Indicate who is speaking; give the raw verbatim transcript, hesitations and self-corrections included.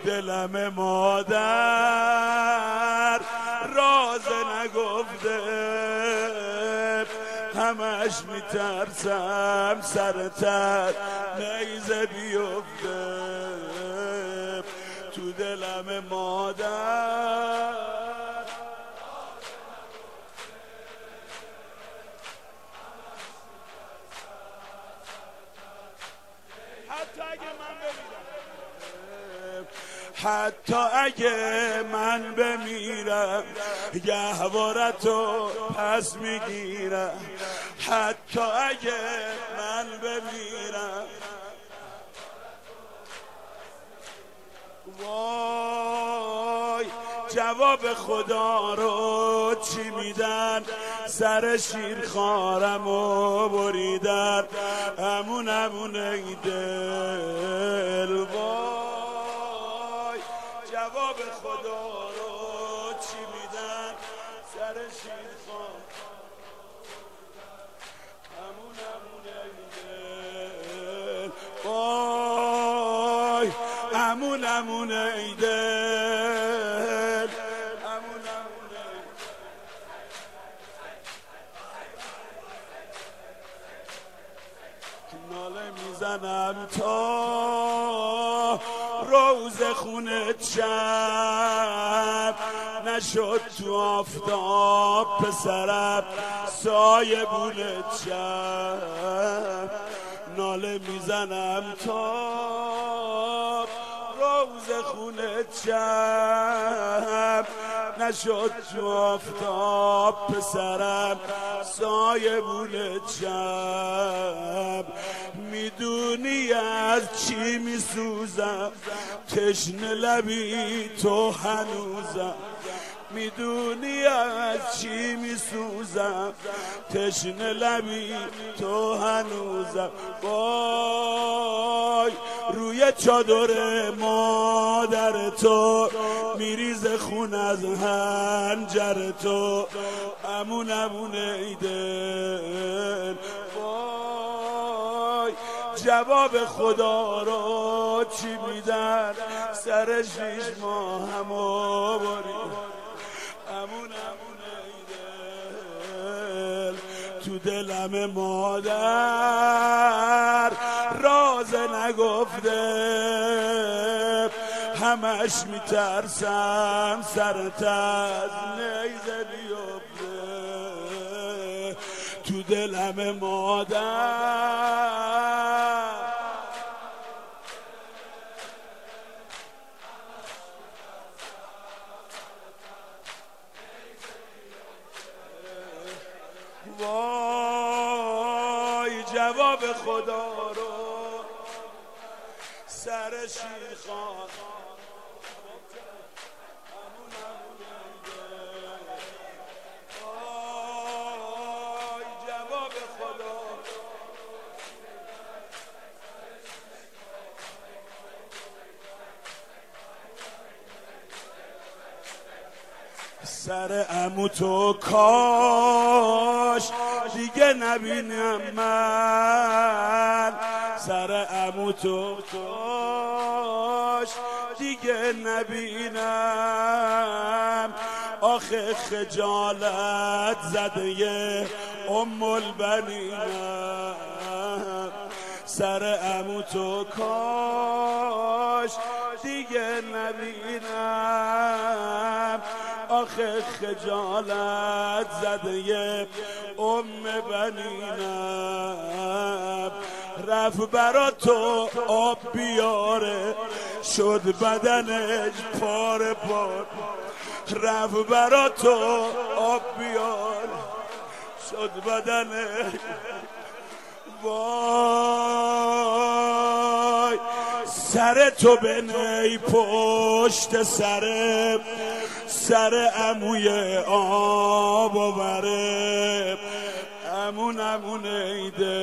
Speaker 1: دلم مادر راز نگفته، همش میترسم سرتر نیزه بیفته تو دلم مادر. حتی اگه من بمیرم، حتی اگه من بمیرم گهوارتو پس میگیرم. حتی اگه من بمیرم، وای جواب خدا رو چی میدن؟ سر شیر خارمو بریدن، همون همون ای دل. وای جواب خدا رو چی میدن؟ سر شیر خار همون همون ای دل. وای همون همون ای دل، همون همون ای ناله میزنم تا روز خونت شب نشد تو آفتاب پسرم سایه بونت شب. ناله میزنم تا روز خونت شب نشد تو آفتاب پسرم سایه بونت شب. میدونی از چی میسوزم؟ تشنه لبی تو هنوزم. میدونی از چی میسوزم؟ تشنه لبی تو هنوزم. وای روی چادر مادر تو میریز خون از هنجر تو، امون امون ای دل. وای جواب خدا رو چی میدن؟ سر شیش ماه همو برید، امون امون ای دل. تو دلم مادر راز نگفته، همش میترسم سرت از نیزه بیفته تو دلم مادر. وای جواب خدا رو سر شیرخوان وای جواب خدا سر عمو تو کاش دیگه نبینم من. سر عمو تو کاش دیگه نبینم. آخه خجالت زده ام البنینم. سر عمو تو کاش دیگه نبینم. آخه خجالت زده ام بنینم. رفت برا تو آب بیاره شد بدنش پاره پاره. رفت برا تو آب بیاره شد بدنش. وای سر تو بنی پشت سر سر عموی آب و بره. امون امون ایده